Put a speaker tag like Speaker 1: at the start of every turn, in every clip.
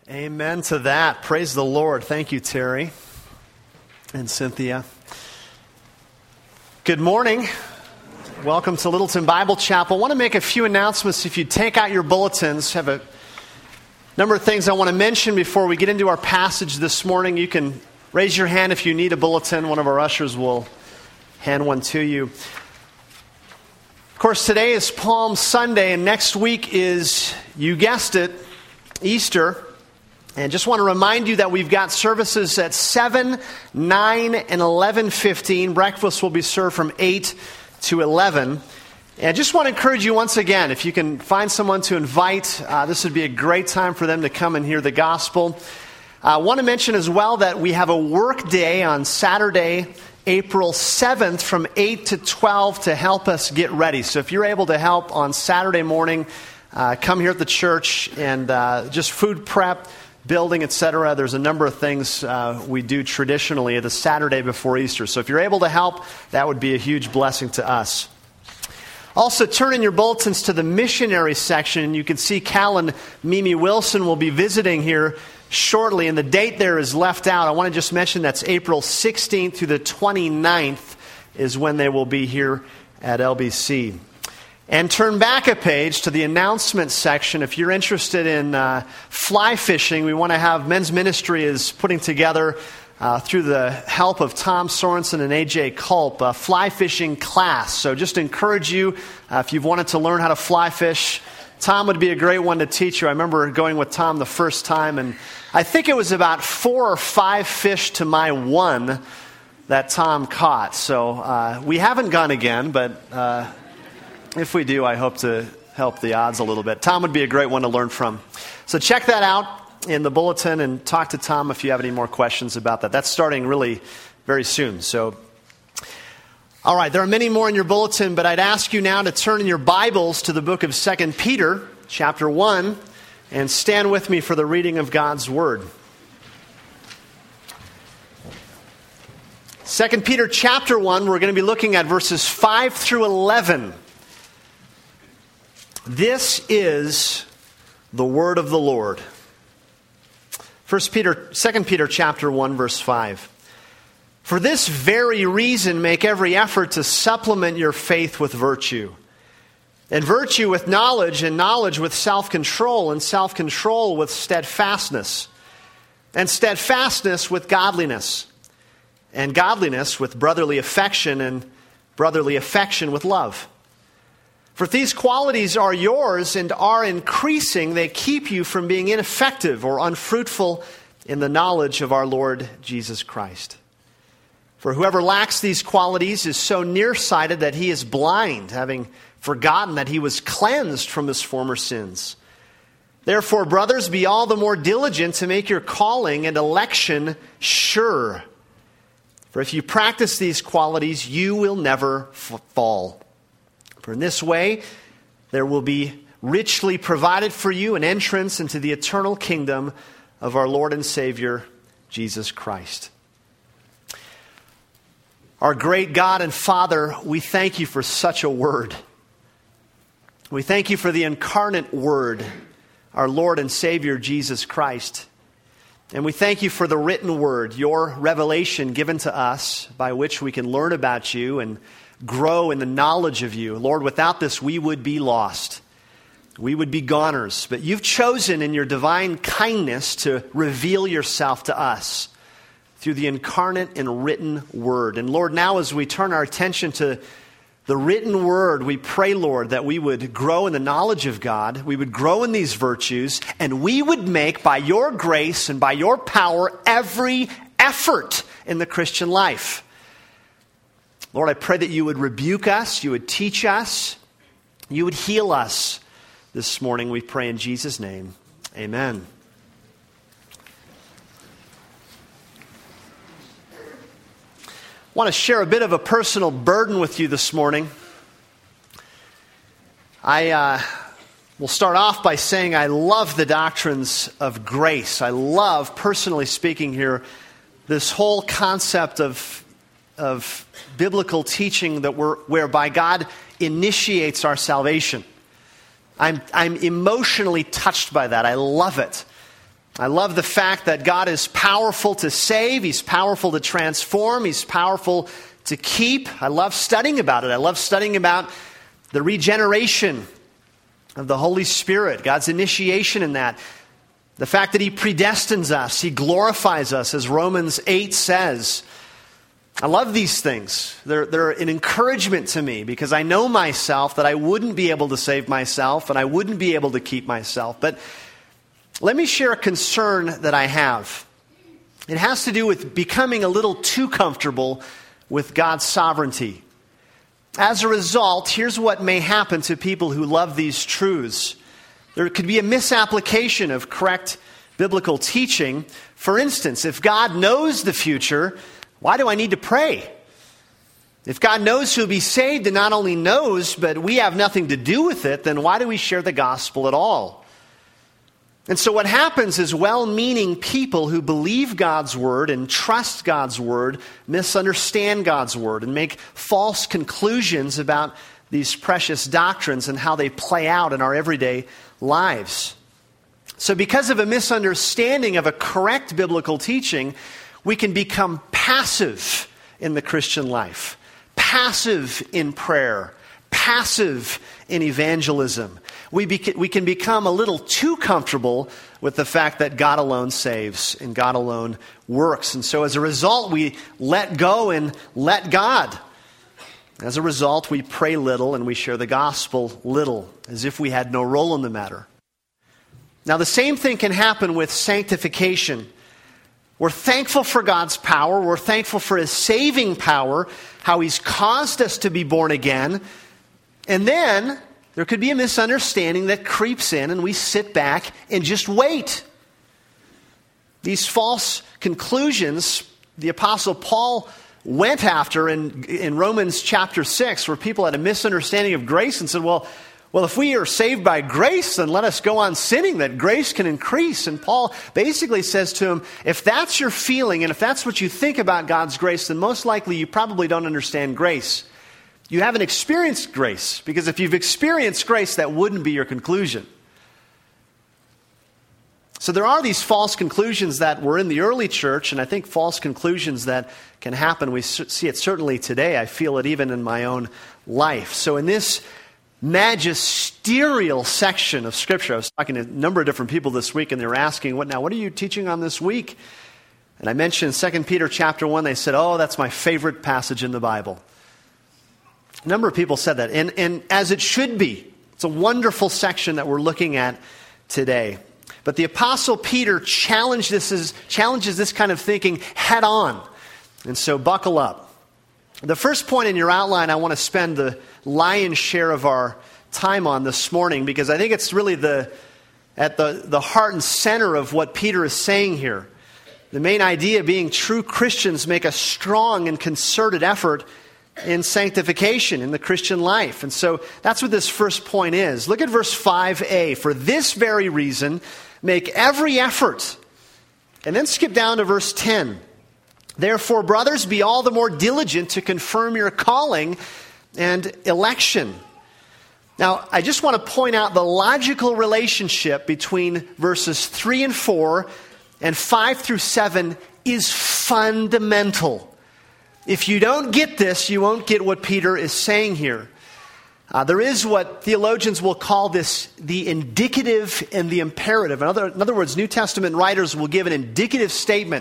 Speaker 1: Amen to that. Praise the Lord. Thank you, Terry and Cynthia. Good morning. Welcome to Littleton Bible Chapel. I want to make a few announcements. If you take out your bulletins, have a number of things I want to mention before we get into our passage this morning. You can raise your hand if you need a bulletin. One of our ushers will hand one to you. Of course, today is Palm Sunday, and next week is, you guessed it, Easter. And just want to remind you that we've got services at 7, 9, and 11:15. Breakfast will be served from 8 to 11. And I just want to encourage you once again, if you can find someone to invite, this would be a great time for them to come and hear the gospel. I want to mention as well that we have a work day on Saturday, April 7th from 8 to 12 to help us get ready. So if you're able to help on Saturday morning, come here at the church and just food prep, building, etc. There's a number of things we do traditionally the Saturday before Easter. So if you're able to help, that would be a huge blessing to us. Also, turn in your bulletins to the missionary section. You can see Cal and Mimi Wilson will be visiting here shortly, and the date there is left out. I want to just mention that's April 16th through the 29th is when they will be here at LBC. And turn back a page to the announcement section. If you're interested in fly fishing, we want to have Men's Ministry is putting together, through the help of Tom Sorensen and AJ Culp, a fly fishing class. So just encourage you, if you've wanted to learn how to fly fish, Tom would be a great one to teach you. I remember going with Tom the first time, and I think it was about 4 or 5 fish to my 1 that Tom caught. So we haven't gone again, but if we do, I hope to help the odds a little bit. Tom would be a great one to learn from. So check that out in the bulletin and talk to Tom if you have any more questions about that. That's starting really very soon. So, all right, there are many more in your bulletin, but I'd ask you now to turn in your Bibles to the book of 2 Peter, chapter 1, and stand with me for the reading of God's Word. 2 Peter chapter 1, we're going to be looking at verses 5 through 11. This is the word of the Lord. 2 Peter chapter 1, verse 5. For this very reason, make every effort to supplement your faith with virtue, and virtue with knowledge, and knowledge with self-control, and self-control with steadfastness, and steadfastness with godliness, and godliness with brotherly affection, and brotherly affection with love. For if these qualities are yours and are increasing, they keep you from being ineffective or unfruitful in the knowledge of our Lord Jesus Christ. For whoever lacks these qualities is so nearsighted that he is blind, having forgotten that he was cleansed from his former sins. Therefore, brothers, be all the more diligent to make your calling and election sure. For if you practice these qualities, you will never fall. For in this way, there will be richly provided for you an entrance into the eternal kingdom of our Lord and Savior, Jesus Christ. Our great God and Father, we thank you for such a word. We thank you for the incarnate word, our Lord and Savior, Jesus Christ. And we thank you for the written word, your revelation given to us by which we can learn about you and grow in the knowledge of you. Lord, without this, we would be lost. We would be goners. But you've chosen in your divine kindness to reveal yourself to us through the incarnate and written word. And Lord, now as we turn our attention to the written word, we pray, Lord, that we would grow in the knowledge of God, we would grow in these virtues, and we would make, by your grace and by your power, every effort in the Christian life. Lord, I pray that you would rebuke us, you would teach us, you would heal us this morning. We pray in Jesus' name. Amen. I want to share a bit of a personal burden with you this morning. I will start off by saying I love the doctrines of grace. I love, personally speaking here, this whole concept of biblical teaching that whereby God initiates our salvation. I'm emotionally touched by that. I love it. I love the fact that God is powerful to save. He's powerful to transform. He's powerful to keep. I love studying about it. I love studying about the regeneration of the Holy Spirit, God's initiation in that. The fact that He predestines us, He glorifies us, as Romans 8 says. I love these things. They're an encouragement to me because I know myself that I wouldn't be able to save myself and I wouldn't be able to keep myself. But let me share a concern that I have. It has to do with becoming a little too comfortable with God's sovereignty. As a result, here's what may happen to people who love these truths. There could be a misapplication of correct biblical teaching. For instance, if God knows the future, why do I need to pray? If God knows who'll be saved and not only knows, but we have nothing to do with it, then why do we share the gospel at all? And so what happens is well-meaning people who believe God's word and trust God's word misunderstand God's word and make false conclusions about these precious doctrines and how they play out in our everyday lives. So because of a misunderstanding of a correct biblical teaching, we can become passive in the Christian life, passive in prayer, passive in evangelism. We can become a little too comfortable with the fact that God alone saves and God alone works. And so as a result, we let go and let God. As a result, we pray little and we share the gospel little, as if we had no role in the matter. Now, the same thing can happen with sanctification. We're thankful for God's power. We're thankful for His saving power, how He's caused us to be born again. And then there could be a misunderstanding that creeps in and we sit back and just wait. These false conclusions, the Apostle Paul went after in Romans chapter 6, where people had a misunderstanding of grace and said, well, if we are saved by grace, then let us go on sinning, that grace can increase. And Paul basically says to him, if that's your feeling and if that's what you think about God's grace, then most likely you probably don't understand grace. You haven't experienced grace, because if you've experienced grace, that wouldn't be your conclusion. So there are these false conclusions that were in the early church, and I think false conclusions that can happen. We see it certainly today. I feel it even in my own life. So in this magisterial section of Scripture, I was talking to a number of different people this week, and they were asking, what are you teaching on this week? And I mentioned 2 Peter chapter 1. They said, that's my favorite passage in the Bible. A number of people said that, and as it should be. It's a wonderful section that we're looking at today. But the Apostle Peter challenges this kind of thinking head on. And so buckle up. The first point in your outline I want to spend the lion's share of our time on this morning, because I think it's really at the heart and center of what Peter is saying here. The main idea being true Christians make a strong and concerted effort in sanctification in the Christian life. And so that's what this first point is. Look at verse 5a. For this very reason, make every effort. And then skip down to verse 10. Therefore, brothers, be all the more diligent to confirm your calling and election. Now, I just want to point out the logical relationship between verses 3 and 4 and 5 through 7 is fundamental. If you don't get this, you won't get what Peter is saying here. There is what theologians will call this the indicative and the imperative. In other words, New Testament writers will give an indicative statement.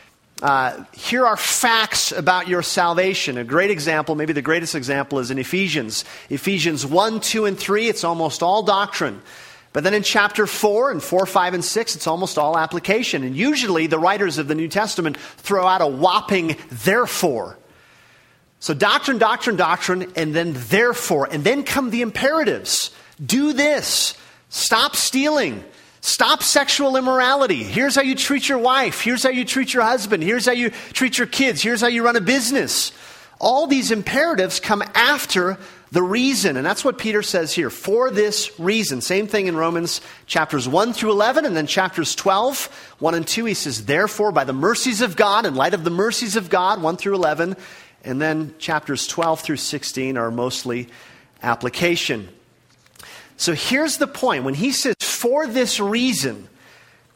Speaker 1: Here are facts about your salvation. A great example, maybe the greatest example, is in Ephesians. Ephesians 1, 2, and 3, it's almost all doctrine. But then in chapter 4 and 4, 5, and 6, it's almost all application. And usually the writers of the New Testament throw out a whopping therefore. So doctrine, doctrine, doctrine, and then therefore. And then come the imperatives. Do this. Stop stealing. Stop sexual immorality. Here's how you treat your wife. Here's how you treat your husband. Here's how you treat your kids. Here's how you run a business. All these imperatives come after the reason. And that's what Peter says here. For this reason. Same thing in Romans chapters 1 through 11. And then chapters 12, 1 and 2. He says, therefore, by the mercies of God, in light of the mercies of God, 1 through 11. And then chapters 12 through 16 are mostly application. So here's the point. When he says, for this reason,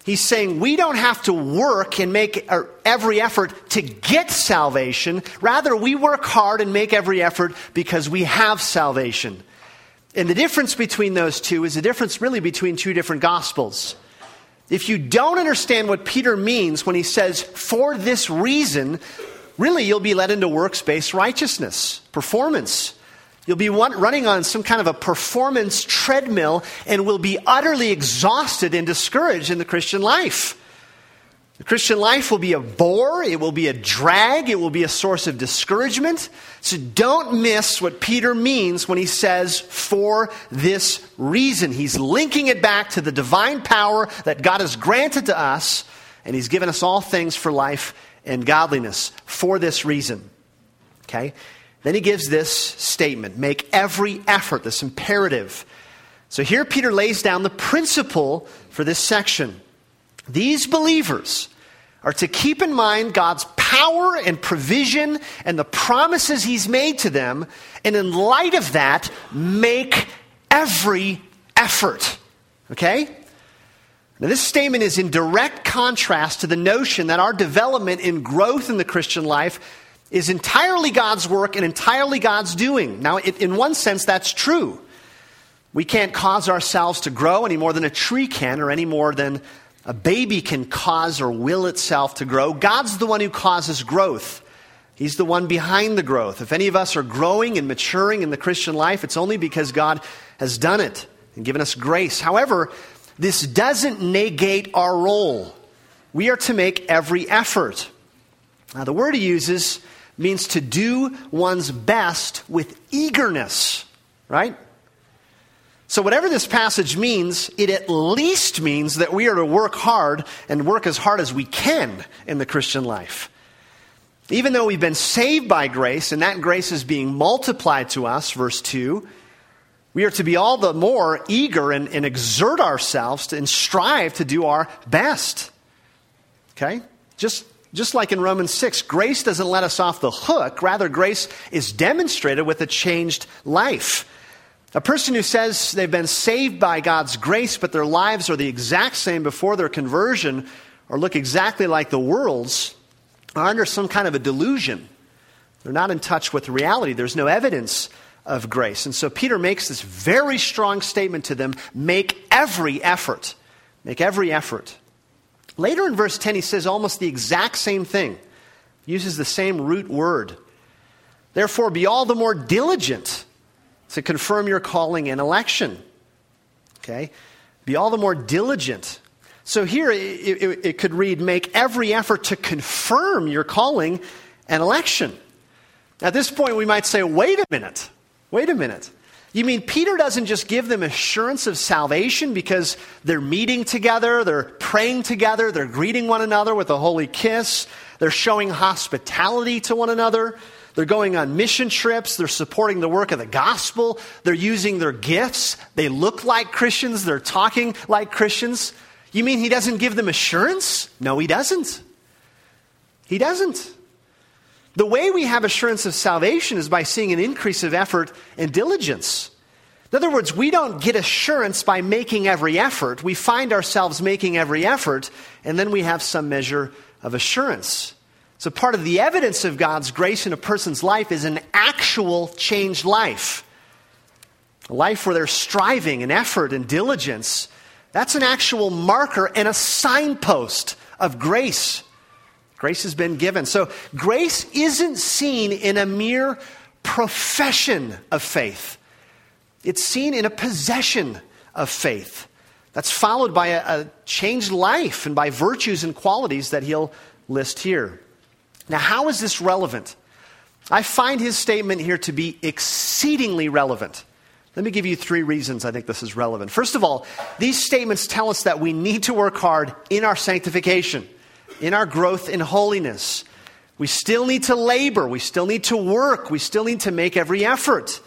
Speaker 1: He's saying we don't have to work and make every effort to get salvation. Rather, we work hard and make every effort because we have salvation. And the difference between those two is the difference really between two different gospels. If you don't understand what Peter means when he says, for this reason, really you'll be led into works-based righteousness, performance. You'll be running on some kind of a performance treadmill and will be utterly exhausted and discouraged in the Christian life. The Christian life will be a bore, it will be a drag, it will be a source of discouragement. So don't miss what Peter means when he says, for this reason. He's linking it back to the divine power that God has granted to us, and he's given us all things for life and godliness for this reason. Okay? Then he gives this statement, make every effort, this imperative. So here Peter lays down the principle for this section. These believers are to keep in mind God's power and provision and the promises he's made to them, and in light of that, make every effort. Okay? Now this statement is in direct contrast to the notion that our development and growth in the Christian life is entirely God's work and entirely God's doing. Now, in one sense, that's true. We can't cause ourselves to grow any more than a tree can, or any more than a baby can cause or will itself to grow. God's the one who causes growth. He's the one behind the growth. If any of us are growing and maturing in the Christian life, it's only because God has done it and given us grace. However, this doesn't negate our role. We are to make every effort. Now, the word he uses means to do one's best with eagerness, right? So whatever this passage means, it at least means that we are to work hard and work as hard as we can in the Christian life. Even though we've been saved by grace, and that grace is being multiplied to us, verse 2, we are to be all the more eager and exert ourselves and strive to do our best. Okay? Just like in Romans 6, grace doesn't let us off the hook. Rather, grace is demonstrated with a changed life. A person who says they've been saved by God's grace, but their lives are the exact same before their conversion, or look exactly like the world's, are under some kind of a delusion. They're not in touch with reality. There's no evidence of grace. And so Peter makes this very strong statement to them, make every effort. Make every effort. Later in verse 10, he says almost the exact same thing. Uses the same root word. Therefore, be all the more diligent to confirm your calling and election. Okay? Be all the more diligent. So here it could read, make every effort to confirm your calling and election. At this point, we might say, wait a minute. You mean Peter doesn't just give them assurance of salvation because they're meeting together, they're praying together, they're greeting one another with a holy kiss, they're showing hospitality to one another, they're going on mission trips, they're supporting the work of the gospel, they're using their gifts, they look like Christians, they're talking like Christians. You mean he doesn't give them assurance? No, he doesn't. He doesn't. The way we have assurance of salvation is by seeing an increase of effort and diligence. In other words, we don't get assurance by making every effort. We find ourselves making every effort, and then we have some measure of assurance. So part of the evidence of God's grace in a person's life is an actual changed life. A life where there's striving and effort and diligence. That's an actual marker and a signpost of grace. Grace has been given. So grace isn't seen in a mere profession of faith. It's seen in a possession of faith. That's followed by a changed life and by virtues and qualities that he'll list here. Now, how is this relevant? I find his statement here to be exceedingly relevant. Let me give you 3 reasons I think this is relevant. First of all, these statements tell us that we need to work hard in our sanctification, in our growth in holiness. We still need to labor. We still need to work. We still need to make every effort.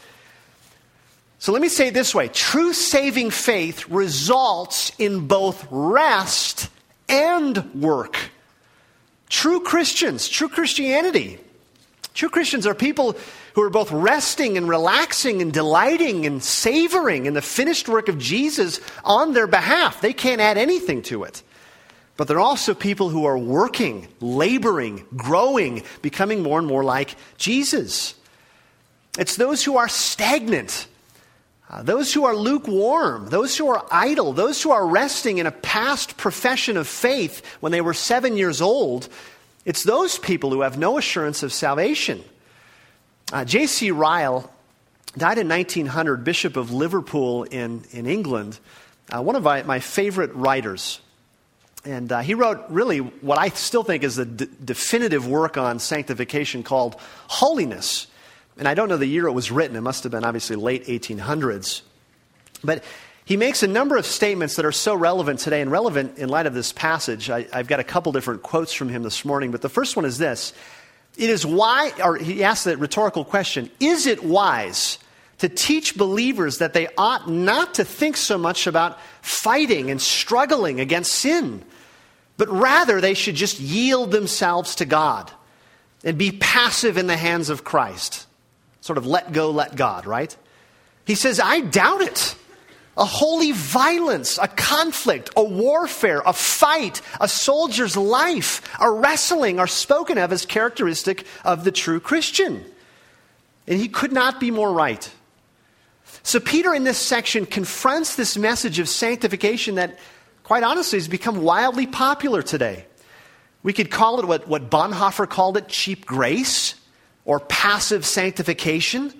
Speaker 1: So let me say it this way. True saving faith results in both rest and work. True Christians, true Christianity. True Christians are people who are both resting and relaxing and delighting and savoring in the finished work of Jesus on their behalf. They can't add anything to it. But there are also people who are working, laboring, growing, becoming more and more like Jesus. It's those who are stagnant, those who are lukewarm, those who are idle, those who are resting in a past profession of faith when they were 7 years old. It's those people who have no assurance of salvation. J.C. Ryle died in 1900, Bishop of Liverpool in England, one of my favorite writers. And he wrote really what I still think is the definitive work on sanctification called Holiness. And I don't know the year it was written. It must have been obviously late 1800s. But he makes a number of statements that are so relevant today and relevant in light of this passage. I've got a couple different quotes from him this morning. But the first one is this. It is why, or he asks that rhetorical question, is it wise to teach believers that they ought not to think so much about fighting and struggling against sin, but rather they should just yield themselves to God and be passive in the hands of Christ? Sort of let go, let God, right? He says, I doubt it. A holy violence, a conflict, a warfare, a fight, a soldier's life, a wrestling are spoken of as characteristic of the true Christian. And he could not be more right. So Peter in this section confronts this message of sanctification that, quite honestly, has become wildly popular today. We could call it what Bonhoeffer called it, cheap grace, or passive sanctification.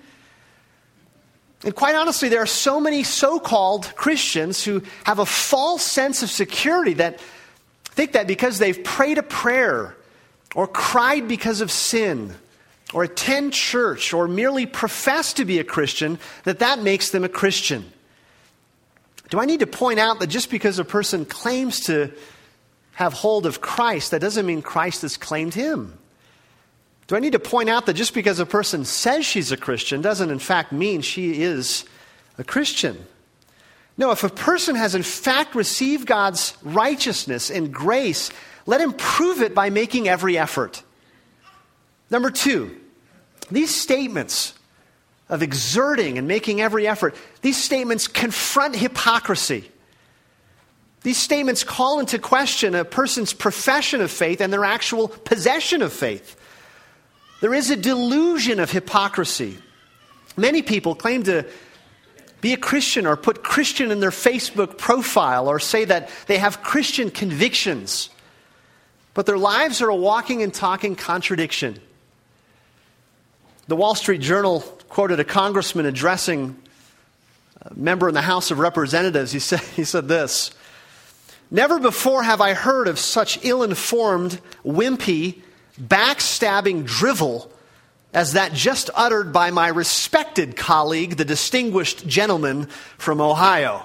Speaker 1: And quite honestly, there are so many so-called Christians who have a false sense of security that think that because they've prayed a prayer, or cried because of sin, or attend church, or merely profess to be a Christian, that makes them a Christian. Do I need to point out that just because a person claims to have hold of Christ, that doesn't mean Christ has claimed him? Do I need to point out that just because a person says she's a Christian doesn't in fact mean she is a Christian? No, if a person has in fact received God's righteousness and grace, let him prove it by making every effort. Number two, these statements of exerting and making every effort, these statements confront hypocrisy. These statements call into question a person's profession of faith and their actual possession of faith. There is a delusion of hypocrisy. Many people claim to be a Christian or put Christian in their Facebook profile or say that they have Christian convictions. But their lives are a walking and talking contradiction. The Wall Street Journal quoted a congressman addressing a member in the House of Representatives. He said this, "Never before have I heard of such ill-informed, wimpy, backstabbing drivel as that just uttered by my respected colleague, the distinguished gentleman from Ohio."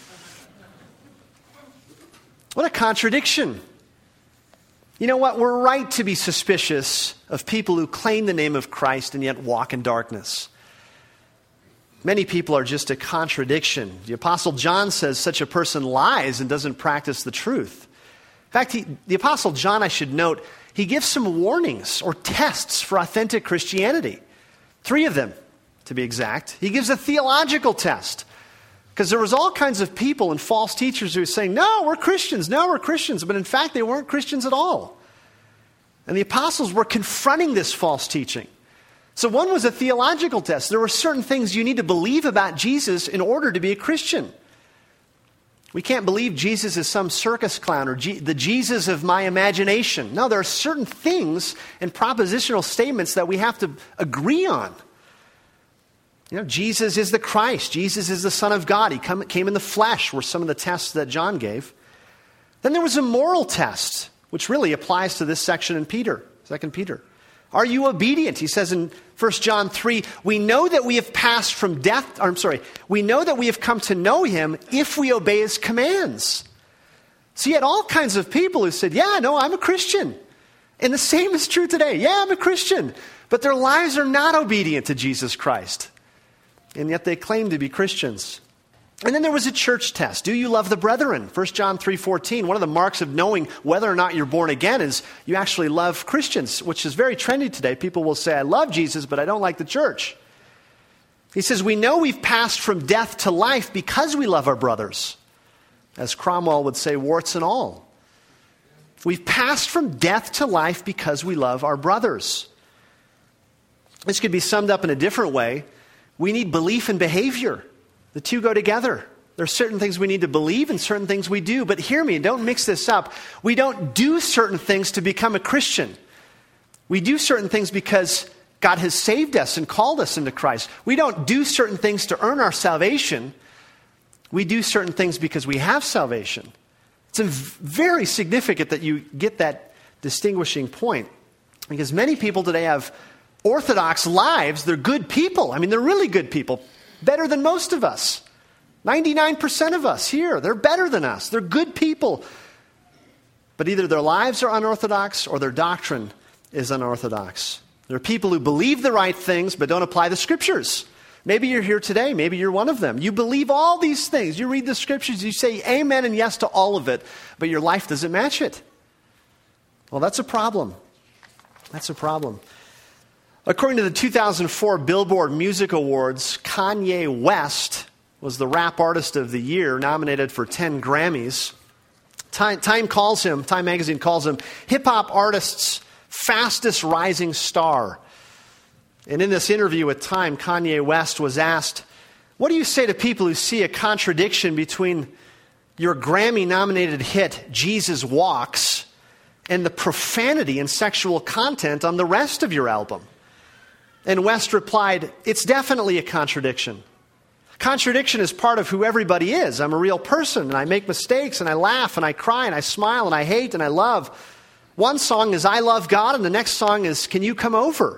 Speaker 1: What a contradiction. You know what? We're right to be suspicious of people who claim the name of Christ and yet walk in darkness. Many people are just a contradiction. The Apostle John says such a person lies and doesn't practice the truth. In fact, the Apostle John, I should note, he gives some warnings or tests for authentic Christianity. 3 of them, to be exact. He gives a theological test. Because there was all kinds of people and false teachers who were saying, no, we're Christians. But in fact, they weren't Christians at all. And the apostles were confronting this false teaching. So one was a theological test. There were certain things you need to believe about Jesus in order to be a Christian. We can't believe Jesus is some circus clown or the Jesus of my imagination. No, there are certain things and propositional statements that we have to agree on. You know, Jesus is the Christ. Jesus is the Son of God. He came in the flesh were some of the tests that John gave. Then there was a moral test, which really applies to this section in 2 Peter. Are you obedient? He says in 1 John 3, we know that we have come to know him if we obey his commands. So you had all kinds of people who said, yeah, no, I'm a Christian. And the same is true today. Yeah, I'm a Christian. But their lives are not obedient to Jesus Christ. And yet they claim to be Christians. And then there was a church test. Do you love the brethren? 1 John 3:14. One of the marks of knowing whether or not you're born again is you actually love Christians, which is very trendy today. People will say, I love Jesus, but I don't like the church. He says, we know we've passed from death to life because we love our brothers. As Cromwell would say, warts and all. We've passed from death to life because we love our brothers. This could be summed up in a different way. We need belief and behavior. The two go together. There are certain things we need to believe and certain things we do. But hear me, don't mix this up. We don't do certain things to become a Christian. We do certain things because God has saved us and called us into Christ. We don't do certain things to earn our salvation. We do certain things because we have salvation. It's very significant that you get that distinguishing point. Because many people today have orthodox lives. They're good people. I mean, they're really good people. Better than most of us. 99% of us here, they're better than us. They're good people. But either their lives are unorthodox or their doctrine is unorthodox. There are people who believe the right things but don't apply the Scriptures. Maybe you're here today. Maybe you're one of them. You believe all these things. You read the Scriptures. You say amen and yes to all of it, but your life doesn't match it. Well, that's a problem. That's a problem. According to the 2004 Billboard Music Awards, Kanye West was the rap artist of the year, nominated for 10 Grammys. Time magazine calls him hip-hop artist's fastest rising star. And in this interview with Time, Kanye West was asked, what do you say to people who see a contradiction between your Grammy-nominated hit, Jesus Walks, and the profanity and sexual content on the rest of your album? And West replied, it's definitely a contradiction. Contradiction is part of who everybody is. I'm a real person, and I make mistakes, and I laugh, and I cry, and I smile, and I hate, and I love. One song is I Love God, and the next song is Can You Come Over?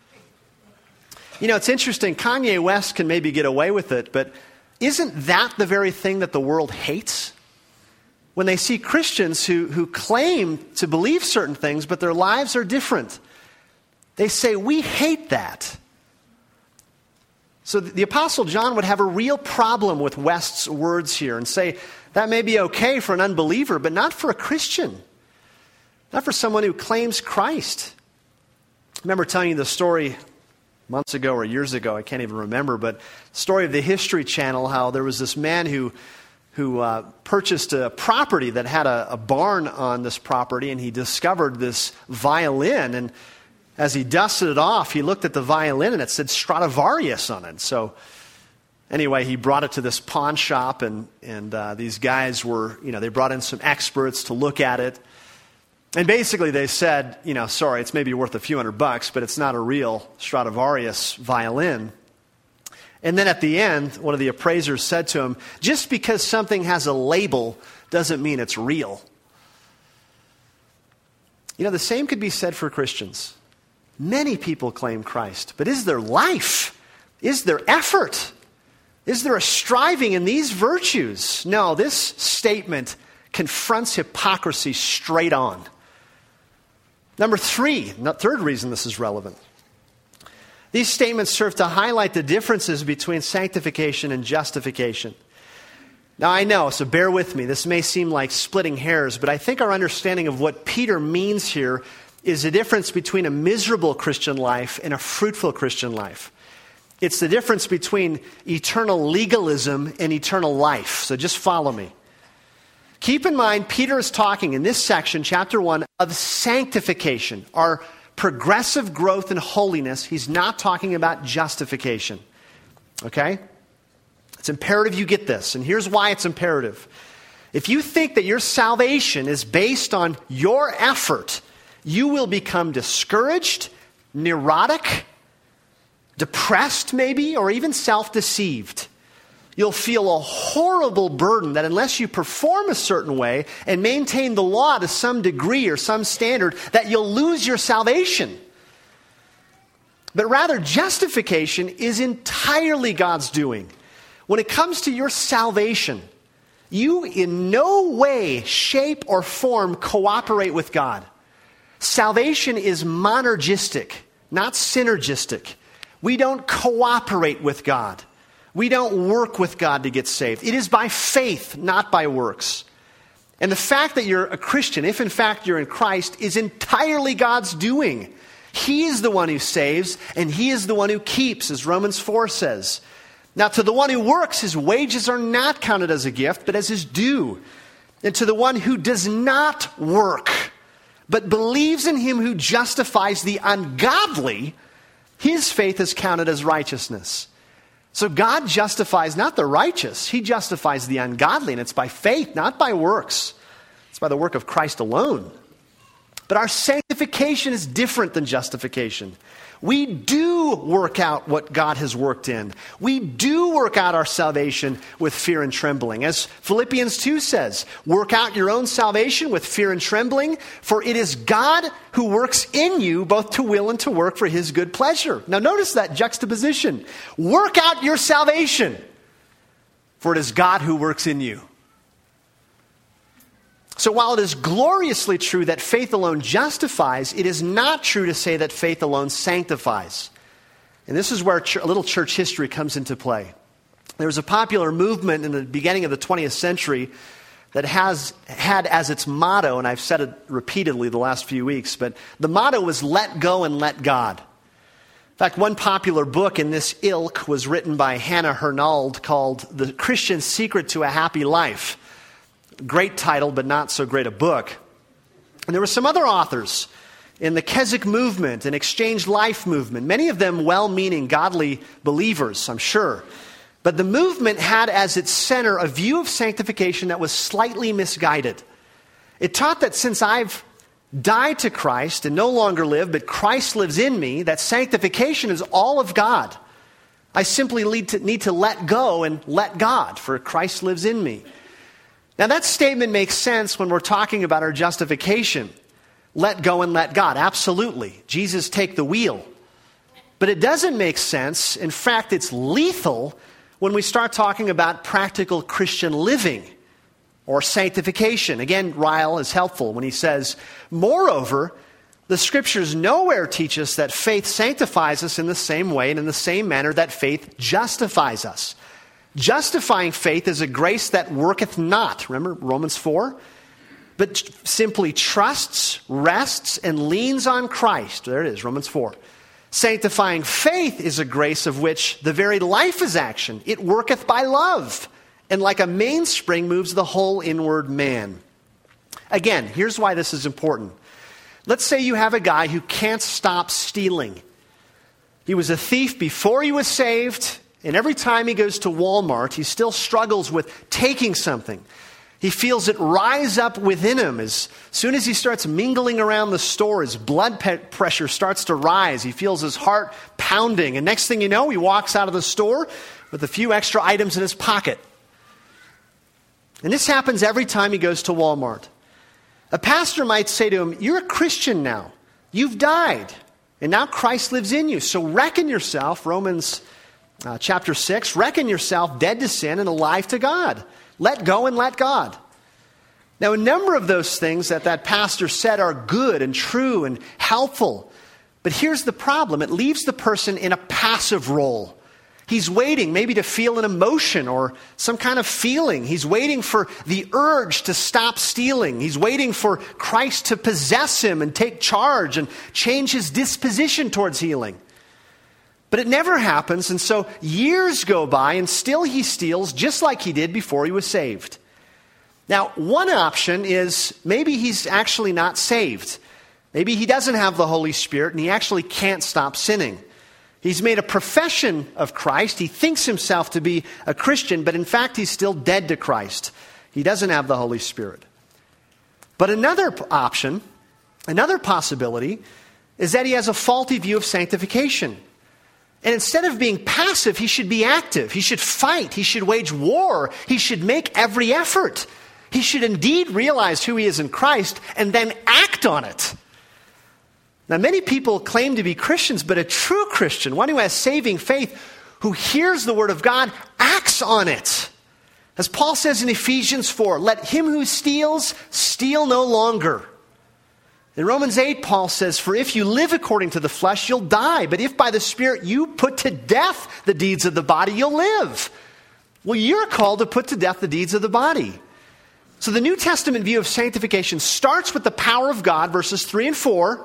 Speaker 1: You know, it's interesting. Kanye West can maybe get away with it, but isn't that the very thing that the world hates? When they see Christians who claim to believe certain things, but their lives are different. They say, we hate that. So the Apostle John would have a real problem with West's words here and say, that may be okay for an unbeliever, but not for a Christian. Not for someone who claims Christ. I remember telling you the story months ago or years ago, I can't even remember, but the story of the History Channel, how there was this man who purchased a property that had a barn on this property, and he discovered this violin, and as he dusted it off, he looked at the violin and it said Stradivarius on it. So anyway, he brought it to this pawn shop, and these guys were, they brought in some experts to look at it. And basically they said, sorry, it's maybe worth a few $100, but it's not a real Stradivarius violin. And then at the end, one of the appraisers said to him, just because something has a label doesn't mean it's real. The same could be said for Christians. Many people claim Christ, but is there life? Is there effort? Is there a striving in these virtues? No, this statement confronts hypocrisy straight on. Number third reason this is relevant. These statements serve to highlight the differences between sanctification and justification. Now I know, so bear with me. This may seem like splitting hairs, but I think our understanding of what Peter means here is the difference between a miserable Christian life and a fruitful Christian life. It's the difference between eternal legalism and eternal life. So just follow me. Keep in mind, Peter is talking in this section, chapter 1, of sanctification, our progressive growth in holiness. He's not talking about justification. Okay? It's imperative you get this, and here's why it's imperative. If you think that your salvation is based on your effort, you will become discouraged, neurotic, depressed maybe, or even self-deceived. You'll feel a horrible burden that unless you perform a certain way and maintain the law to some degree or some standard, that you'll lose your salvation. But rather, justification is entirely God's doing. When it comes to your salvation, you in no way, shape, or form cooperate with God. Salvation is monergistic, not synergistic. We don't cooperate with God. We don't work with God to get saved. It is by faith, not by works. And the fact that you're a Christian, if in fact you're in Christ, is entirely God's doing. He is the one who saves, and He is the one who keeps, as Romans 4 says. Now, to the one who works, his wages are not counted as a gift, but as his due. And to the one who does not work, but believes in him who justifies the ungodly, his faith is counted as righteousness. So God justifies not the righteous, he justifies the ungodly, and it's by faith, not by works. It's by the work of Christ alone. But our sanctification is different than justification. We do work out what God has worked in. We do work out our salvation with fear and trembling. As Philippians 2 says, work out your own salvation with fear and trembling, for it is God who works in you both to will and to work for his good pleasure. Now notice that juxtaposition. Work out your salvation, for it is God who works in you. So while it is gloriously true that faith alone justifies, it is not true to say that faith alone sanctifies. And this is where a little church history comes into play. There was a popular movement in the beginning of the 20th century that has had as its motto, and I've said it repeatedly the last few weeks, but the motto was let go and let God. In fact, one popular book in this ilk was written by Hannah Hurnold called The Christian Secret to a Happy Life. Great title, but not so great a book. And there were some other authors in the Keswick movement and Exchange Life movement, many of them well-meaning, godly believers, I'm sure. But the movement had as its center a view of sanctification that was slightly misguided. It taught that since I've died to Christ and no longer live, but Christ lives in me, that sanctification is all of God. I simply need to let go and let God, for Christ lives in me. Now that statement makes sense when we're talking about our justification. Let go and let God. Absolutely. Jesus take the wheel. But it doesn't make sense. In fact, it's lethal when we start talking about practical Christian living or sanctification. Again, Ryle is helpful when he says, moreover, the scriptures nowhere teach us that faith sanctifies us in the same way and in the same manner that faith justifies us. Justifying faith is a grace that worketh not. Remember Romans 4? But simply trusts, rests, and leans on Christ. There it is, Romans 4. Sanctifying faith is a grace of which the very life is action. It worketh by love, and like a mainspring moves the whole inward man. Again, here's why this is important. Let's say you have a guy who can't stop stealing. He was a thief before he was saved. And every time he goes to Walmart, he still struggles with taking something. He feels it rise up within him. As soon as he starts mingling around the store, his blood pressure starts to rise. He feels his heart pounding. And next thing you know, he walks out of the store with a few extra items in his pocket. And this happens every time he goes to Walmart. A pastor might say to him, you're a Christian now. You've died. And now Christ lives in you. So reckon yourself, Romans chapter 6, reckon yourself dead to sin and alive to God. Let go and let God. Now, a number of those things that pastor said are good and true and helpful. But here's the problem. It leaves the person in a passive role. He's waiting maybe to feel an emotion or some kind of feeling. He's waiting for the urge to stop stealing. He's waiting for Christ to possess him and take charge and change his disposition towards healing. But it never happens, and so years go by, and still he steals just like he did before he was saved. Now, one option is maybe he's actually not saved. Maybe he doesn't have the Holy Spirit, and he actually can't stop sinning. He's made a profession of Christ. He thinks himself to be a Christian, but in fact, he's still dead to Christ. He doesn't have the Holy Spirit. But another option, another possibility, is that he has a faulty view of sanctification. And instead of being passive, he should be active. He should fight. He should wage war. He should make every effort. He should indeed realize who he is in Christ and then act on it. Now, many people claim to be Christians, but a true Christian, one who has saving faith, who hears the word of God, acts on it. As Paul says in Ephesians 4, let him who steals, steal no longer. In Romans 8, Paul says, for if you live according to the flesh, you'll die. But if by the Spirit you put to death the deeds of the body, you'll live. Well, you're called to put to death the deeds of the body. So the New Testament view of sanctification starts with the power of God, verses 3 and 4.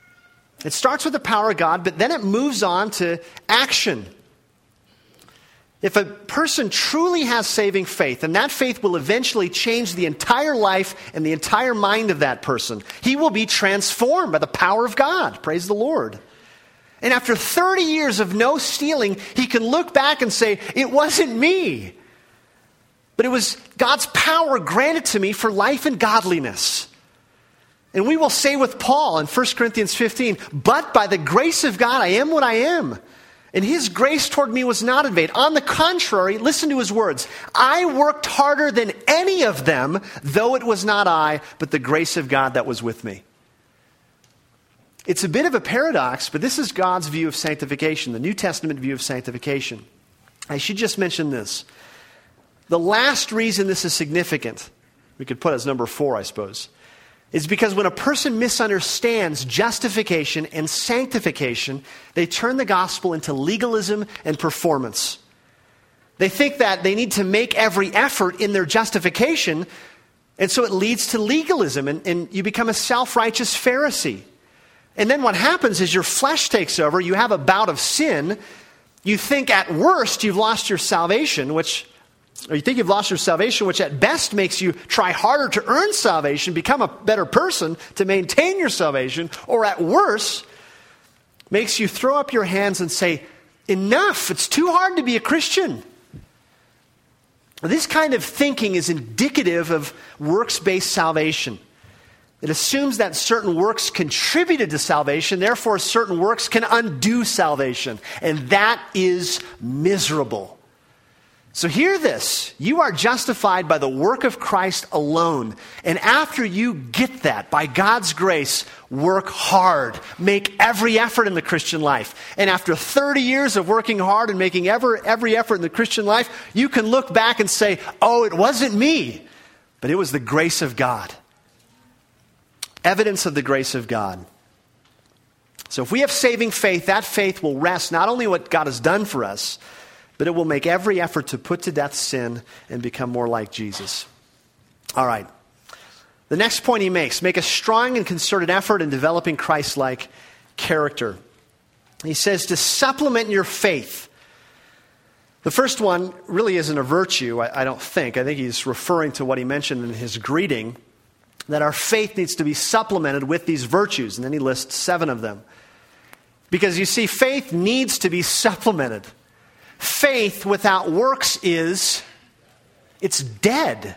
Speaker 1: It starts with the power of God, but then it moves on to action. If a person truly has saving faith, and that faith will eventually change the entire life and the entire mind of that person, he will be transformed by the power of God. Praise the Lord. And after 30 years of no stealing, he can look back and say, it wasn't me, but it was God's power granted to me for life and godliness. And we will say with Paul in 1 Corinthians 15, but by the grace of God, I am what I am. And his grace toward me was not in vain. On the contrary, listen to his words. I worked harder than any of them, though it was not I, but the grace of God that was with me. It's a bit of a paradox, but this is God's view of sanctification, the New Testament view of sanctification. I should just mention this. The last reason this is significant, we could put as number 4, I suppose, is because when a person misunderstands justification and sanctification, they turn the gospel into legalism and performance. They think that they need to make every effort in their justification, and so it leads to legalism, and you become a self-righteous Pharisee. And then what happens is your flesh takes over, you have a bout of sin, you think at worst you've lost your salvation, or you think you've lost your salvation, which at best makes you try harder to earn salvation, become a better person to maintain your salvation, or at worst, makes you throw up your hands and say, enough, it's too hard to be a Christian. This kind of thinking is indicative of works-based salvation. It assumes that certain works contributed to salvation, therefore certain works can undo salvation, and that is miserable. So hear this, you are justified by the work of Christ alone. And after you get that, by God's grace, work hard. Make every effort in the Christian life. And after 30 years of working hard and making every effort in the Christian life, you can look back and say, oh, it wasn't me, but it was the grace of God. Evidence of the grace of God. So if we have saving faith, that faith will rest not only what God has done for us, but it will make every effort to put to death sin and become more like Jesus. All right. The next point he makes, make a strong and concerted effort in developing Christ-like character. He says to supplement your faith. The first one really isn't a virtue, I don't think. I think he's referring to what he mentioned in his greeting, that our faith needs to be supplemented with these virtues. And then he lists 7 of them. Because you see, faith needs to be supplemented. Faith without works it's dead.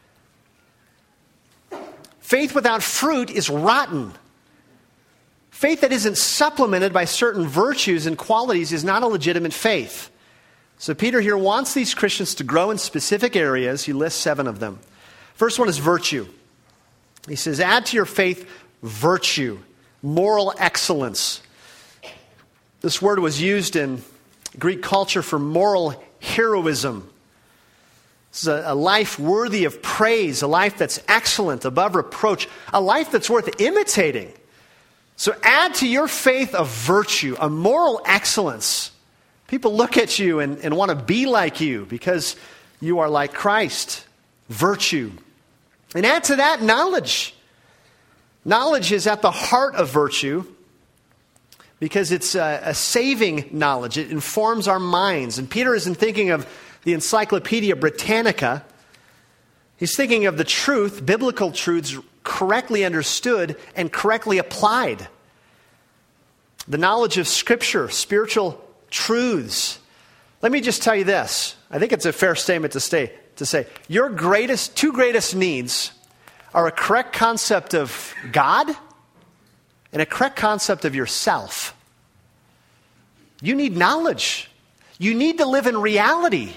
Speaker 1: Faith without fruit is rotten. Faith that isn't supplemented by certain virtues and qualities is not a legitimate faith. So Peter here wants these Christians to grow in specific areas. He lists 7 of them. First one is virtue. He says, add to your faith virtue, moral excellence. This word was used in Greek culture for moral heroism. This is a life worthy of praise, a life that's excellent, above reproach, a life that's worth imitating. So add to your faith a virtue, a moral excellence. People look at you and want to be like you because you are like Christ. Virtue. And add to that knowledge. Knowledge is at the heart of virtue because it's a saving knowledge. It informs our minds. And Peter isn't thinking of the Encyclopedia Britannica. He's thinking of the truth, biblical truths, correctly understood and correctly applied. The knowledge of Scripture, spiritual truths. Let me just tell you this. I think it's a fair statement to say your two greatest needs are a correct concept of God and a correct concept of yourself. You need knowledge. You need to live in reality.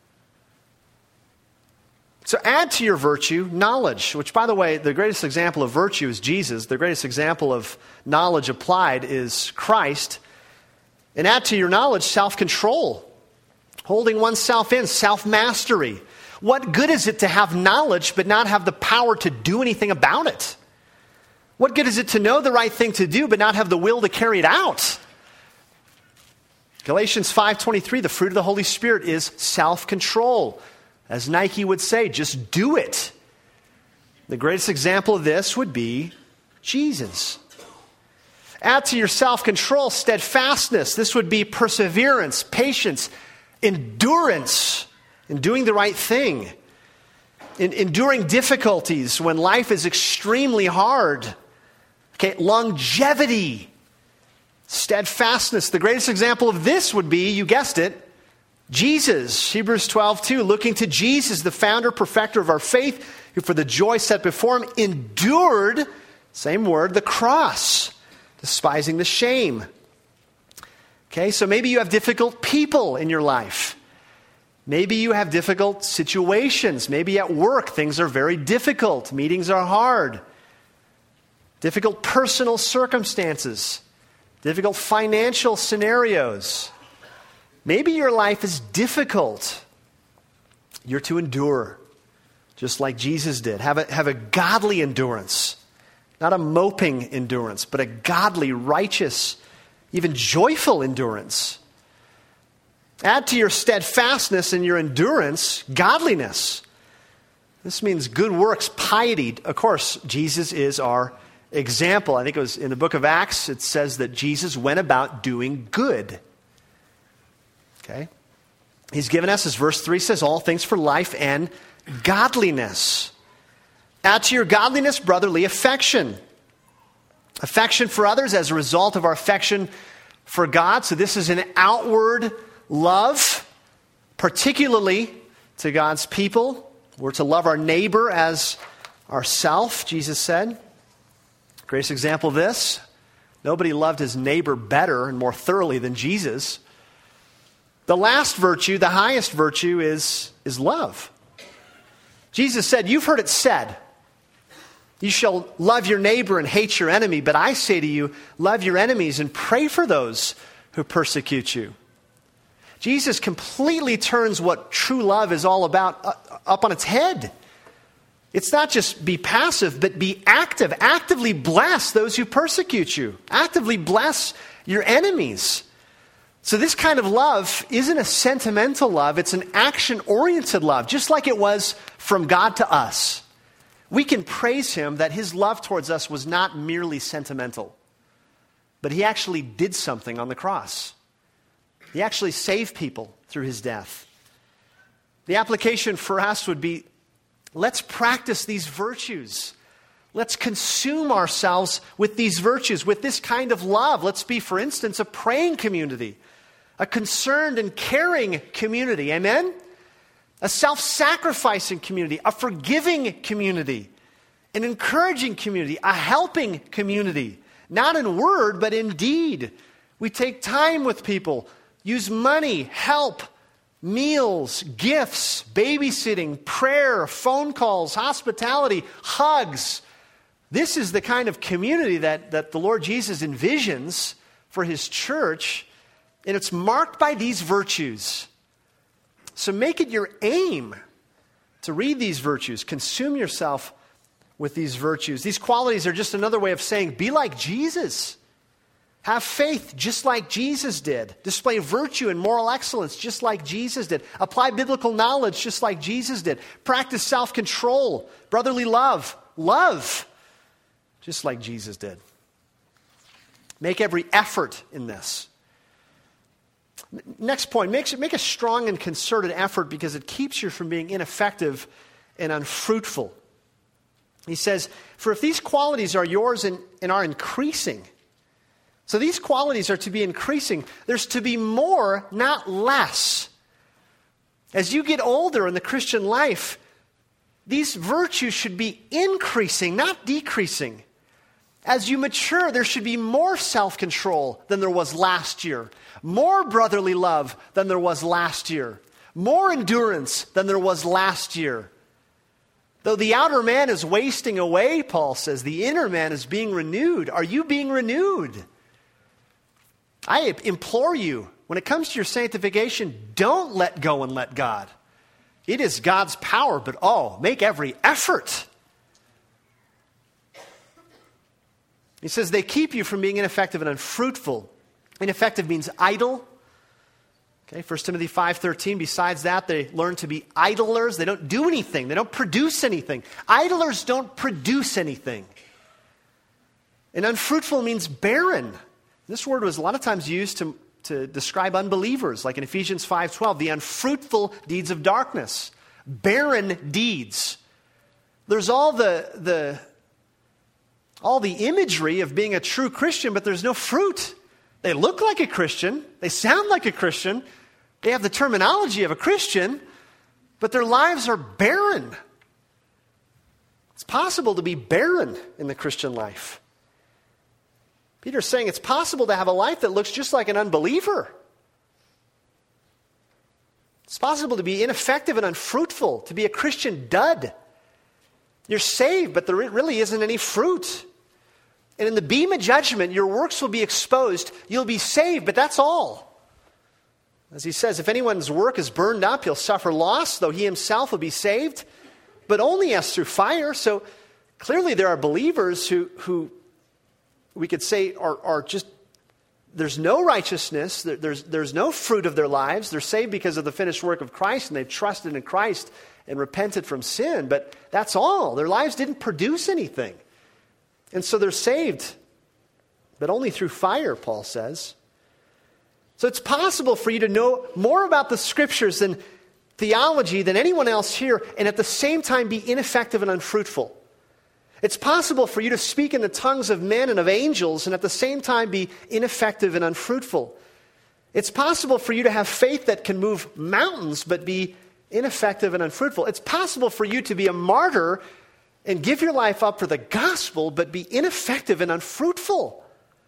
Speaker 1: So add to your virtue knowledge, which, by the way, the greatest example of virtue is Jesus. The greatest example of knowledge applied is Christ. And add to your knowledge self-control, holding oneself in, self-mastery. What good is it to have knowledge but not have the power to do anything about it? What good is it to know the right thing to do but not have the will to carry it out? Galatians 5:23, the fruit of the Holy Spirit is self-control. As Nike would say, just do it. The greatest example of this would be Jesus. Add to your self-control steadfastness. This would be perseverance, patience, endurance in doing the right thing, in enduring difficulties when life is extremely hard. Okay, longevity, steadfastness. The greatest example of this would be, you guessed it, Jesus. Hebrews 12:2, looking to Jesus, the founder, perfecter of our faith, who for the joy set before him endured, same word, the cross, despising the shame. Okay, so maybe you have difficult people in your life. Maybe you have difficult situations. Maybe at work things are very difficult. Meetings are hard. Difficult personal circumstances. Difficult financial scenarios. Maybe your life is difficult. You're to endure, just like Jesus did. Have a godly endurance. Not a moping endurance, but a godly, righteous, even joyful endurance. Add to your steadfastness and your endurance, godliness. This means good works, piety. Of course, Jesus is our example. I think it was in the book of Acts, it says that Jesus went about doing good. Okay? He's given us, as verse 3 says, all things for life and godliness. Add to your godliness brotherly affection. Affection for others as a result of our affection for God. So this is an outward love, particularly to God's people. We're to love our neighbor as ourself, Jesus said. Greatest example of this, nobody loved his neighbor better and more thoroughly than Jesus. The last virtue, the highest virtue is love. Jesus said, you've heard it said, you shall love your neighbor and hate your enemy, but I say to you, love your enemies and pray for those who persecute you. Jesus completely turns what true love is all about up on its head. It's not just be passive, but be active. Actively bless those who persecute you. Actively bless your enemies. So this kind of love isn't a sentimental love. It's an action-oriented love, just like it was from God to us. We can praise him that his love towards us was not merely sentimental, but he actually did something on the cross. He actually saved people through his death. The application for us would be, let's practice these virtues. Let's consume ourselves with these virtues, with this kind of love. Let's be, for instance, a praying community, a concerned and caring community. Amen? A self-sacrificing community, a forgiving community, an encouraging community, a helping community. Not in word, but in deed. We take time with people, use money, help, meals, gifts, babysitting, prayer, phone calls, hospitality, hugs. This is the kind of community that the Lord Jesus envisions for his church, and it's marked by these virtues. So make it your aim to read these virtues, consume yourself with these virtues. These qualities are just another way of saying, be like Jesus. Have faith just like Jesus did. Display virtue and moral excellence just like Jesus did. Apply biblical knowledge just like Jesus did. Practice self-control, brotherly love, just like Jesus did. Make every effort in this. Next point, make a strong and concerted effort because it keeps you from being ineffective and unfruitful. He says, for if these qualities are yours and are increasing, so these qualities are to be increasing, there's to be more, not less. As you get older in the Christian life, these virtues should be increasing, not decreasing. As you mature, there should be more self-control than there was last year, more brotherly love than there was last year, more endurance than there was last year. Though the outer man is wasting away, Paul says, the inner man is being renewed. Are you being renewed? I implore you, when it comes to your sanctification, don't let go and let God. It is God's power, but make every effort. He says they keep you from being ineffective and unfruitful. Ineffective means idle. Okay, 1 Timothy 5:13, besides that, they learn to be idlers. They don't do anything. They don't produce anything. Idlers don't produce anything. And unfruitful means barren. This word was a lot of times used to to describe unbelievers, like in Ephesians 5:12, the unfruitful deeds of darkness, barren deeds. There's all the imagery of being a true Christian, but there's no fruit. They look like a Christian. They sound like a Christian. They have the terminology of a Christian, but their lives are barren. It's possible to be barren in the Christian life. Peter's saying it's possible to have a life that looks just like an unbeliever. It's possible to be ineffective and unfruitful, to be a Christian dud. You're saved, but there really isn't any fruit. And in the beam of judgment, your works will be exposed. You'll be saved, but that's all. As he says, if anyone's work is burned up, he'll suffer loss, though he himself will be saved, but only as through fire. So clearly there are believers who we could say are just, there's no righteousness, there's no fruit of their lives. They're saved because of the finished work of Christ, and they've trusted in Christ and repented from sin, but that's all. Their lives didn't produce anything. And so they're saved, but only through fire, Paul says. So it's possible for you to know more about the Scriptures than theology than anyone else here, and at the same time be ineffective and unfruitful. It's possible for you to speak in the tongues of men and of angels, and at the same time be ineffective and unfruitful. It's possible for you to have faith that can move mountains, but be ineffective and unfruitful. It's possible for you to be a martyr and give your life up for the gospel, but be ineffective and unfruitful.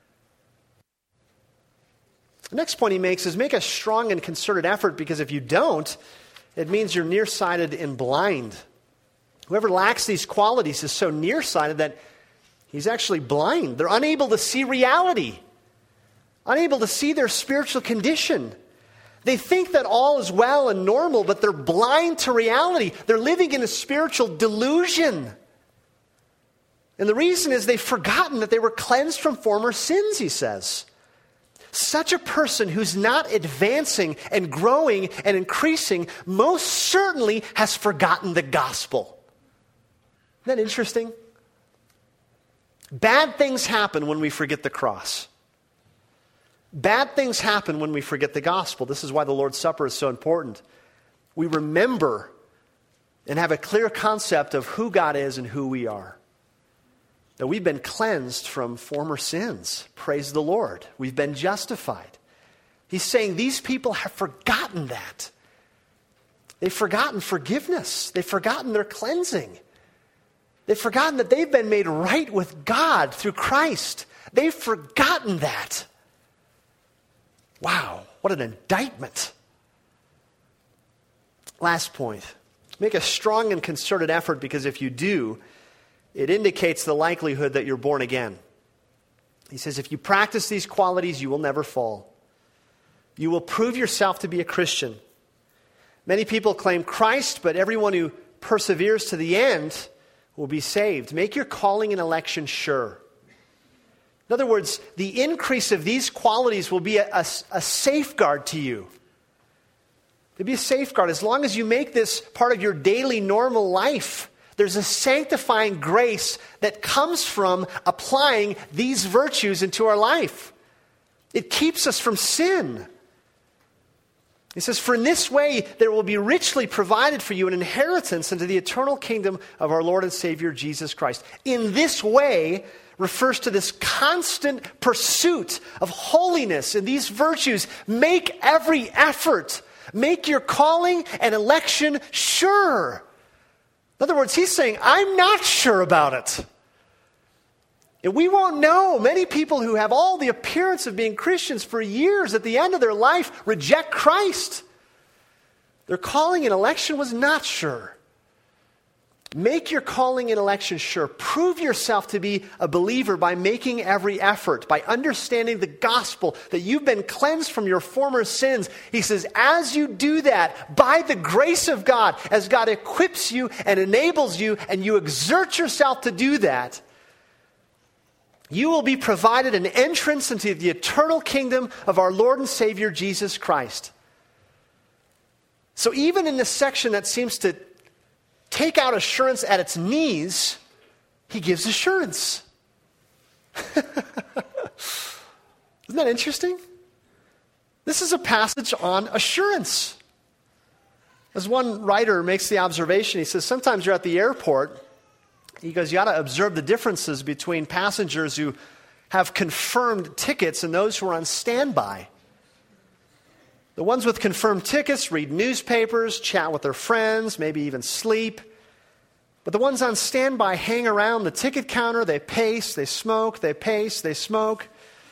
Speaker 1: The next point he makes is make a strong and concerted effort, because if you don't, it means you're nearsighted and blind. Whoever lacks these qualities is so nearsighted that he's actually blind. They're unable to see reality, unable to see their spiritual condition. They think that all is well and normal, but they're blind to reality. They're living in a spiritual delusion. And the reason is they've forgotten that they were cleansed from former sins, he says. Such a person who's not advancing and growing and increasing most certainly has forgotten the gospel. Isn't that interesting? Bad things happen when we forget the cross. Bad things happen when we forget the gospel. This is why the Lord's Supper is so important. We remember and have a clear concept of who God is and who we are. That we've been cleansed from former sins. Praise the Lord. We've been justified. He's saying these people have forgotten that. They've forgotten forgiveness. They've forgotten their cleansing. They've forgotten that they've been made right with God through Christ. They've forgotten that. Wow, what an indictment. Last point. Make a strong and concerted effort, because if you do, it indicates the likelihood that you're born again. He says, if you practice these qualities, you will never fall. You will prove yourself to be a Christian. Many people claim Christ, but everyone who perseveres to the end will be saved. Make your calling and election sure. In other words, the increase of these qualities will be a safeguard to you. It'll be a safeguard as long as you make this part of your daily normal life. There's a sanctifying grace that comes from applying these virtues into our life. It keeps us from sin. He says, for in this way there will be richly provided for you an inheritance into the eternal kingdom of our Lord and Savior Jesus Christ. In this way refers to this constant pursuit of holiness and these virtues. Make every effort. Make your calling and election sure. In other words, he's saying, I'm not sure about it. And we won't know. Many people who have all the appearance of being Christians for years, at the end of their life, reject Christ. Their calling and election was not sure. Make your calling and election sure. Prove yourself to be a believer by making every effort, by understanding the gospel, that you've been cleansed from your former sins. He says, as you do that, by the grace of God, as God equips you and enables you, and you exert yourself to do that, you will be provided an entrance into the eternal kingdom of our Lord and Savior, Jesus Christ. So even in this section that seems to take out assurance at its knees, he gives assurance. Isn't that interesting? This is a passage on assurance. As one writer makes the observation, he says, sometimes you're at the airport, he goes, you got to observe the differences between passengers who have confirmed tickets and those who are on standby. The ones with confirmed tickets read newspapers, chat with their friends, maybe even sleep. But the ones on standby hang around the ticket counter, they pace, they smoke, they pace, they smoke.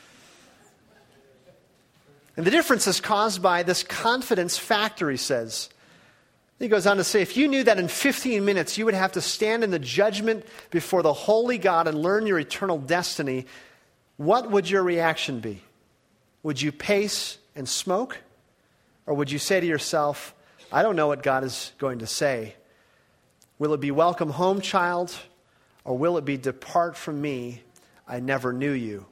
Speaker 1: And the difference is caused by this confidence factor, he says. He goes on to say, if you knew that in 15 minutes you would have to stand in the judgment before the holy God and learn your eternal destiny, what would your reaction be? Would you pace and smoke? Or would you say to yourself, I don't know what God is going to say. Will it be welcome home, child? Or will it be depart from me, I never knew you?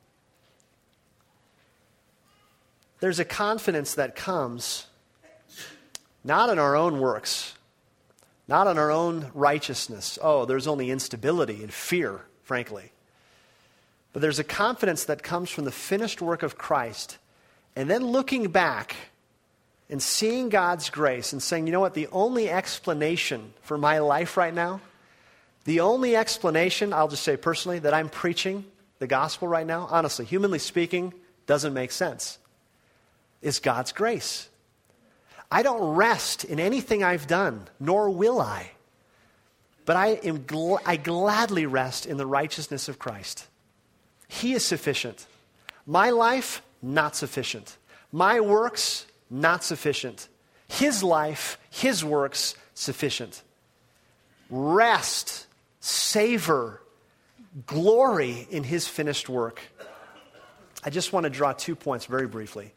Speaker 1: There's a confidence that comes not in our own works, not in our own righteousness. Oh, there's only instability and fear, frankly. But there's a confidence that comes from the finished work of Christ, and then looking back and seeing God's grace and saying, you know what, the only explanation for my life right now, the only explanation, I'll just say personally, that I'm preaching the gospel right now, honestly, humanly speaking, doesn't make sense, is God's grace. I don't rest in anything I've done, nor will I. But I gladly rest in the righteousness of Christ. He is sufficient. My life, not sufficient. My works, not sufficient. His life, his works, sufficient. Rest, savor, glory in his finished work. I just want to draw 2 points very briefly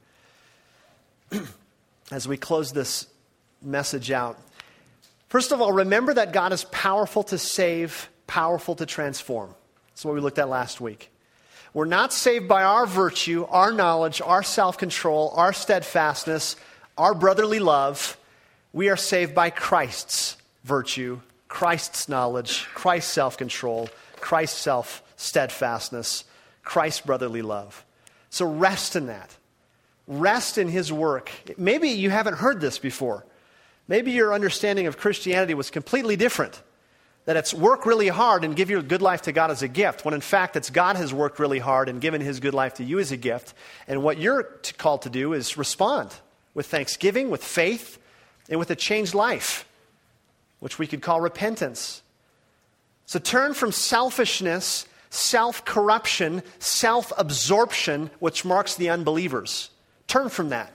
Speaker 1: as we close this message out. First of all, remember that God is powerful to save, powerful to transform. That's what we looked at last week. We're not saved by our virtue, our knowledge, our self-control, our steadfastness, our brotherly love. We are saved by Christ's virtue, Christ's knowledge, Christ's self-control, Christ's self-steadfastness, Christ's brotherly love. So rest in that. Rest in his work. Maybe you haven't heard this before. Maybe your understanding of Christianity was completely different. That it's work really hard and give your good life to God as a gift, when in fact it's God has worked really hard and given his good life to you as a gift. And what you're called to do is respond with thanksgiving, with faith, and with a changed life, which we could call repentance. So turn from selfishness, self-corruption, self-absorption, which marks the unbelievers. Turn from that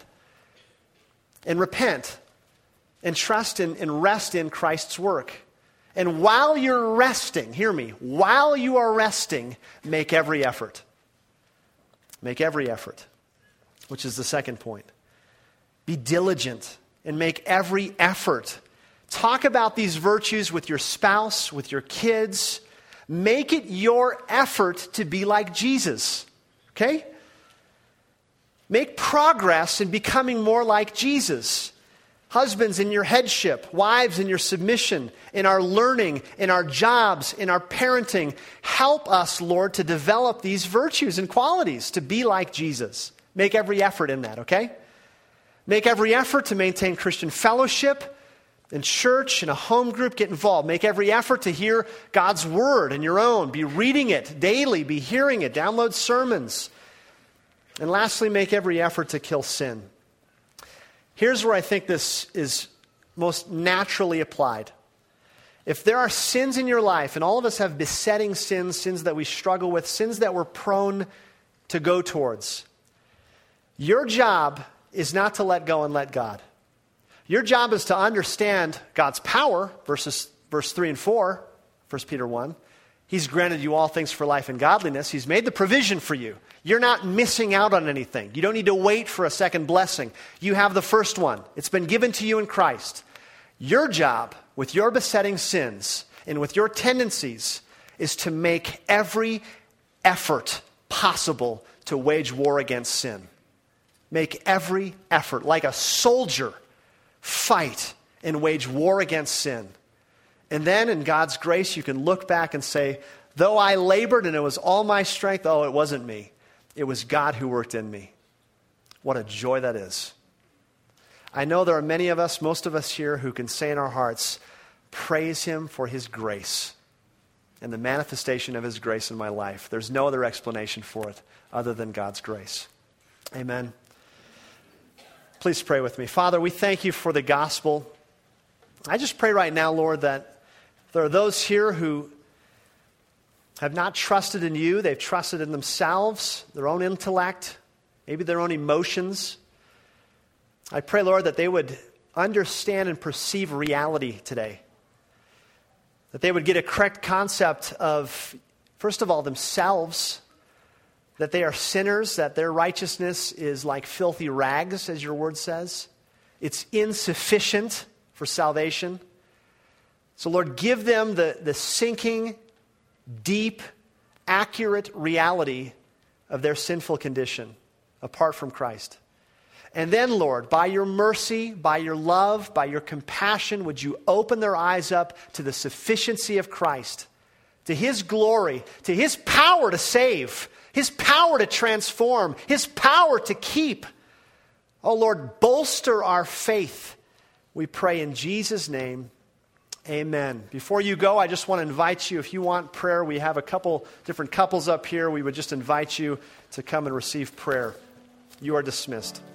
Speaker 1: and repent and trust in and rest in Christ's work. And while you're resting, hear me, while you are resting, make every effort. Make every effort, which is the second point. Be diligent and make every effort. Talk about these virtues with your spouse, with your kids. Make it your effort to be like Jesus, okay? Make progress in becoming more like Jesus. Husbands, in your headship. Wives, in your submission. In our learning. In our jobs. In our parenting. Help us, Lord, to develop these virtues and qualities to be like Jesus. Make every effort in that, okay? Make every effort to maintain Christian fellowship in church, in a home group. Get involved. Make every effort to hear God's word in your own. Be reading it daily. Be hearing it. Download sermons. And lastly, make every effort to kill sin. Here's where I think this is most naturally applied. If there are sins in your life, and all of us have besetting sins, sins that we struggle with, sins that we're prone to go towards, your job is not to let go and let God. Your job is to understand God's power, verse 3 and 4, 1 Peter 1. He's granted you all things for life and godliness. He's made the provision for you. You're not missing out on anything. You don't need to wait for a second blessing. You have the first one. It's been given to you in Christ. Your job with your besetting sins and with your tendencies is to make every effort possible to wage war against sin. Make every effort, like a soldier, fight and wage war against sin. And then in God's grace, you can look back and say, though I labored and it was all my strength, oh, it wasn't me. It was God who worked in me. What a joy that is. I know there are many of us, most of us here, who can say in our hearts, praise Him for His grace and the manifestation of His grace in my life. There's no other explanation for it other than God's grace. Amen. Please pray with me. Father, we thank You for the gospel. I just pray right now, Lord, that there are those here who have not trusted in You. They've trusted in themselves, their own intellect, maybe their own emotions. I pray, Lord, that they would understand and perceive reality today. That they would get a correct concept of, first of all, themselves, that they are sinners, that their righteousness is like filthy rags, as Your word says. It's insufficient for salvation. So, Lord, give them the sinking, deep, accurate reality of their sinful condition apart from Christ. And then, Lord, by Your mercy, by Your love, by Your compassion, would You open their eyes up to the sufficiency of Christ, to His glory, to His power to save, His power to transform, His power to keep. Oh, Lord, bolster our faith. We pray in Jesus' name. Amen. Before you go, I just want to invite you, if you want prayer, we have a couple different couples up here. We would just invite you to come and receive prayer. You are dismissed.